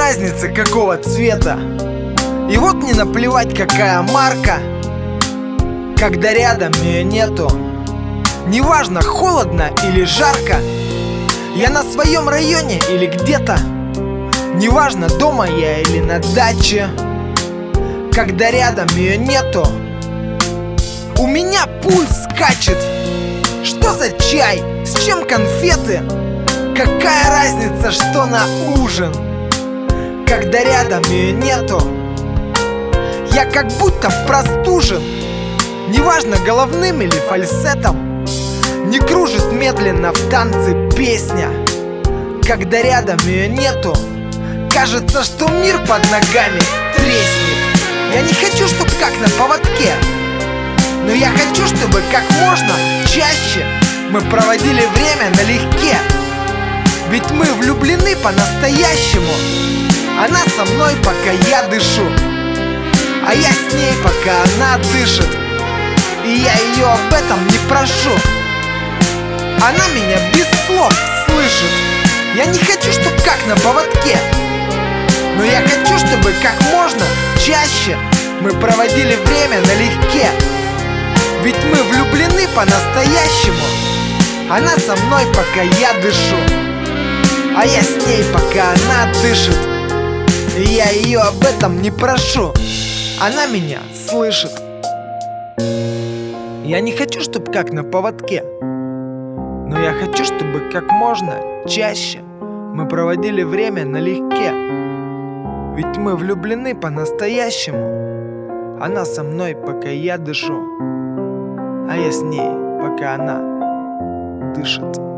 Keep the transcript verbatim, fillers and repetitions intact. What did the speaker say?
разницы, какого цвета. И вот не наплевать, какая марка, когда рядом ее нету. Неважно, холодно или жарко, я на своем районе или где-то. Неважно, дома я или на даче, когда рядом ее нету. У меня пульс скачет. Что за чай? С чем конфеты? Какая разница, что на ужин, когда рядом ее нету? Я как будто простужен. Неважно, головным или фальцетом, не кружит медленно в танце песня, когда рядом ее нету. Кажется, что мир под ногами треснет. Я не хочу, чтоб как на поводке, но я хочу, чтобы как можно чаще мы проводили время налегке. Ведь мы влюблены по-настоящему. Она со мной, пока я дышу, а я с ней, пока она дышит. И я ее об этом не прошу. Она меня без слов слышит. Я не хочу, чтоб как на поводке, но я хочу, чтобы как можно чаще мы проводили время налегке. Ведь мы влюблены по-настоящему. Она со мной, пока я дышу, а я с ней, пока она дышит. И я ее об этом не прошу. Она меня слышит. Я не хочу, чтоб как на поводке, но я хочу, чтобы как можно чаще мы проводили время налегке. Ведь мы влюблены по-настоящему. Она со мной, пока я дышу, а я с ней, пока она дышит.